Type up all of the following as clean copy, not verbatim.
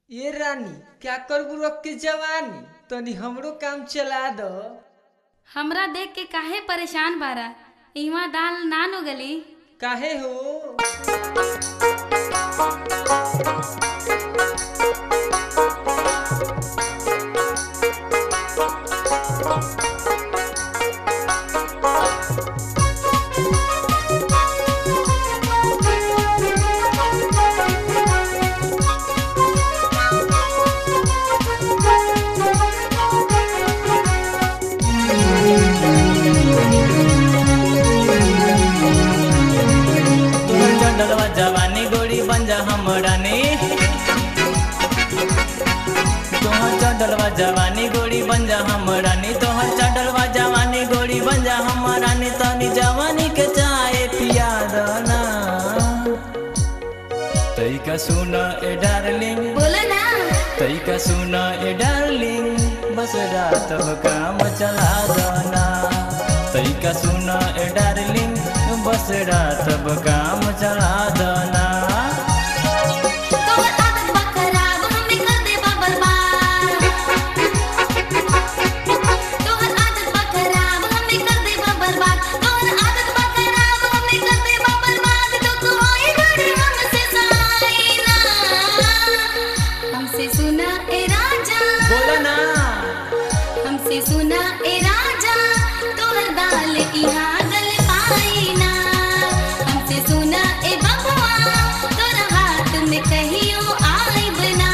ये रानी क्या करबू रख के जवानी तनी हमरो काम चला दो। हमरा देख के काहे परेशान बारा? इहवा दाल ना नो गली। काहे हो? जवानी गोरी बन जा हमरानी, तोहर चढ़लवा जवानी गोरी बन जा हमरानी, तोहर चढ़लवा जवानी गोरी बन जा हमरानी, तनी जवानी के चाय पिया दना। तैका सुन ए डार्लिंग, बोलो ना। तैका सुन ए डार्लिंग, बस रात काम चला दना। तैका सुन ए डार्लिंग, बस रात काम चला दना। तोहर आदत बा खराब, हमें कर दे बा बर्बाद। तोहर आदत बा खराब, हमें कर दे बा बर्बाद। तोहर आदत बा खराब, हमें कर दे बा बर्बाद। तो तू होई बड़ी हमसे सहाय ना। हमसे सुना ए राजा, बोलो ना। हमसे सुना ए राजा, तोहर दाल इहाँ गल पाई ना। हमसे सुना ए बबुआ, तोरा हाथ में कहियो आइब ना।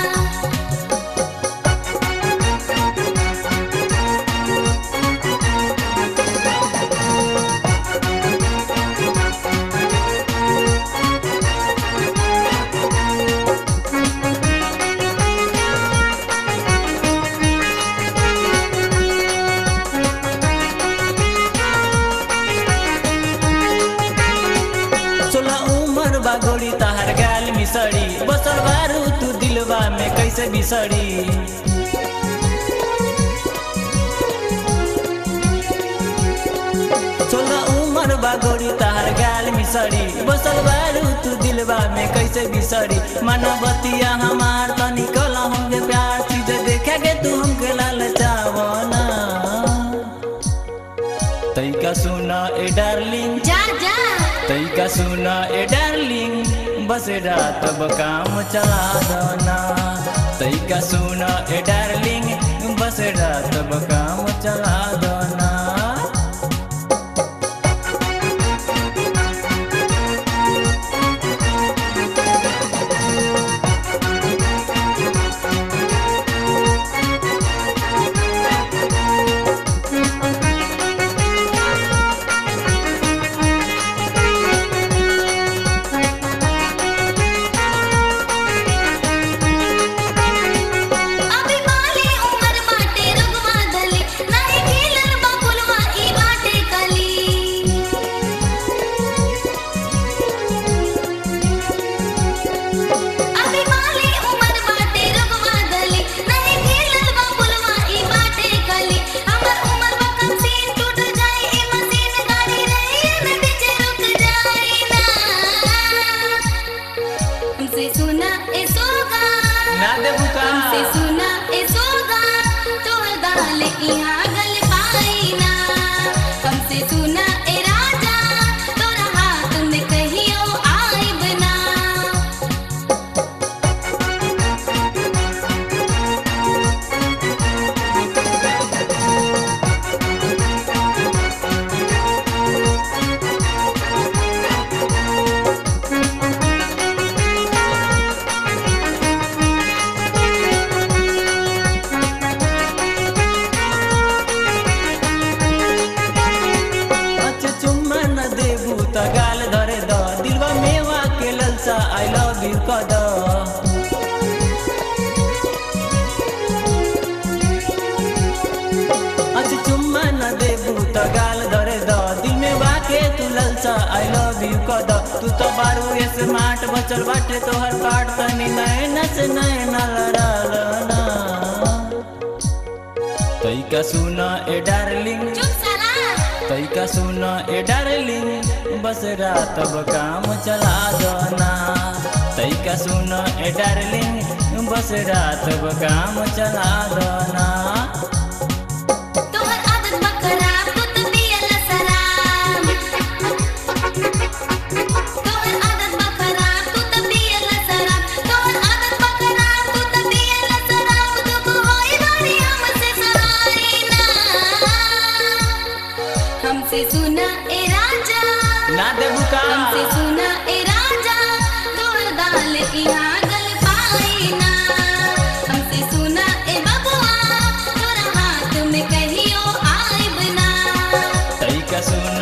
सोलह उमर बा गोरी तहार गाल मिसड़ी, बसल बारू तू दिलवा में कैसे बिसड़ी। सोलह उमर बा गोरी तहार गाल मिसड़ी, बसल बारू तू दिलवा में कैसे बिसड़ी। मनबतिया हमार तनी कल हमके प्यार, चीज देखे के तू हमके लालचावना। तैका सुना ए डार्लिंग, जा जा तैका सुना ए डार्लिंग, बस रात काम चला दना। तैका सुना ए डार्लिंग, बस रात काम चला दना। अभी माली उमर बाटे रुगवा दली, नहीं खिलल बा फुलवा ई बाटे कली। अभी माली उमर बाटे रुगवा दली, नहीं खिलल बा फुलवा ई बाटे कली। हमर उमर बा कम सीन टूट जाए, ई मशीन गाड़ी रही में बीच रुक जाए ना। हमसे सुना ए सोगा, ना देबू का हमसे सुना ए सोगा, तोहर दाल इहाँ गल पाई ना। हमसे सुना ए राजा, तोरा हाथ में कहियो आइब ना। अच्छा चुम्मा न देबू त गाल धरे द, दिलवा मेवा के ललसा आई लव यू कह द। अच्छा चुम्मा न देबू त गाल धरे द, दिल में वाके तू ललसा आई लव यू कह द। तू तो बारू स्मार्ट बचल बाटे तोहर पाट, तनी नैन से नैन लड़ल ना। तैका सुना ए डार्लिंग, चुप साला। तैका सुना ए डार्लिंग, बस रात अब काम चला दो ना। तैका सुना ए डार्लिंग, बस रात ब काम चला दना। तोहर आदत बखराब तू त पियल शराब। तोहर आदत बखराब तू त पियल शराब। तोहर आदत बखराब तू त पियल शराब। दुख होई बारी हमसे सहाय ना। हमसे सुना ए राजा ना देबू का हमसे सुना ए राजा तोहर दाल इहाँ गल पाई ना। हमसे सुना ए बबुआ तोरा हाथ में कहियो आइब ना। तैका सुन